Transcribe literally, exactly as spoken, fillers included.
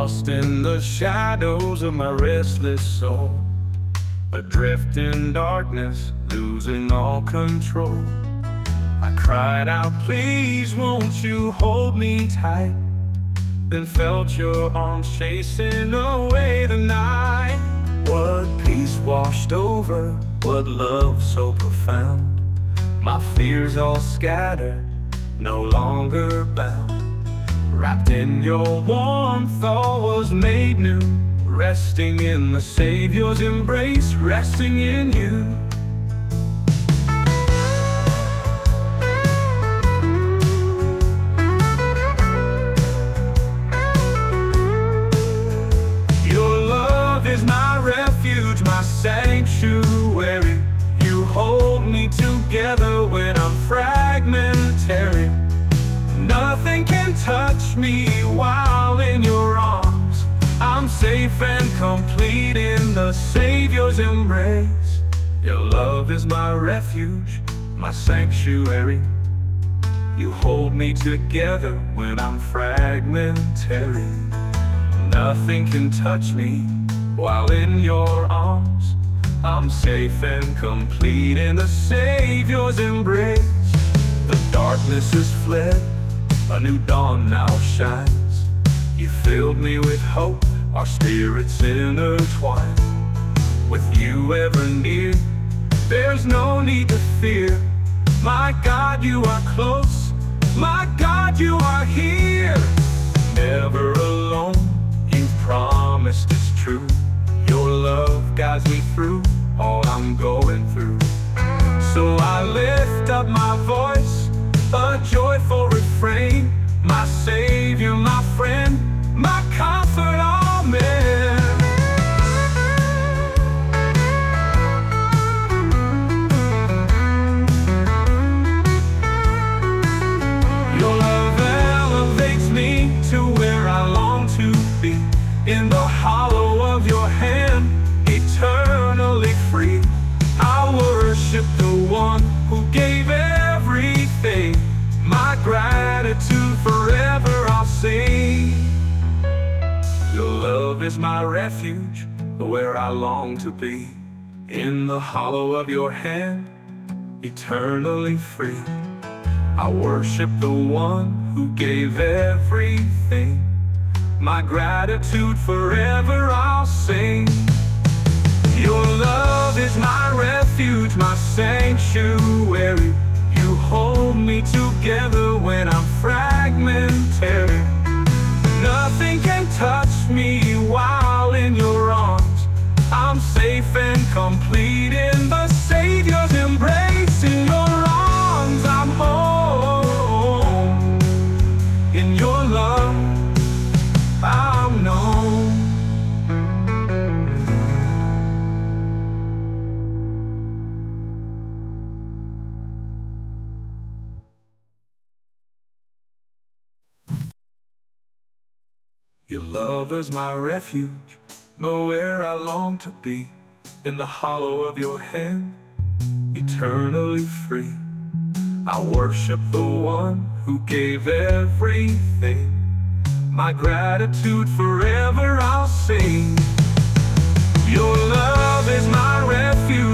Lost in the shadows of my restless soul, adrift in darkness, losing all control. I cried out, please won't you hold me tight? Then felt your arms chasing away the night. What peace washed over, what love so profound. My fears all scattered, no longer bound. Wrapped in your warmth, all was made new. Resting in the Savior's embrace, resting in you. Your love is my refuge, my sanctuary. You hold me together when I'm fragmentary. Nothing can touch me while in your arms. I'm safe and complete in the Savior's embrace. Your love is my refuge, my sanctuary. You hold me together when I'm fragmentary. Nothing can touch me while in your arms. I'm safe and complete in the Savior's embrace. The darkness is fled, a new dawn now shines. You filled me with hope, our spirits intertwined. With you ever near, there's no need to fear. My God, you are close, my God, you are here. Never alone, you've promised it's true. Your love guides me through all I'm going through. So I lift up my voice, a joyful refrain. My Savior, my friend, my comfort, amen. Your love elevates me to where I long to be. In the hollow of your hand, eternally free. I worship the one who gave everything. My gratitude forever I'll sing. Your love is my refuge, where I long to be. In the hollow of your hand, eternally free. I worship the one who gave everything. My gratitude forever I'll sing. Your love is my refuge, my sanctuary. You hold me together when I'm fragmentary. Nothing can touch me while in your arms. I'm safe and complete in the Savior's embrace. In your arms I'm home. In your love I'm known. Your love is my refuge, nowhere I long to be. In the hollow of your hand, eternally free. I worship the one who gave everything. My gratitude forever I'll sing. Your love is my refuge,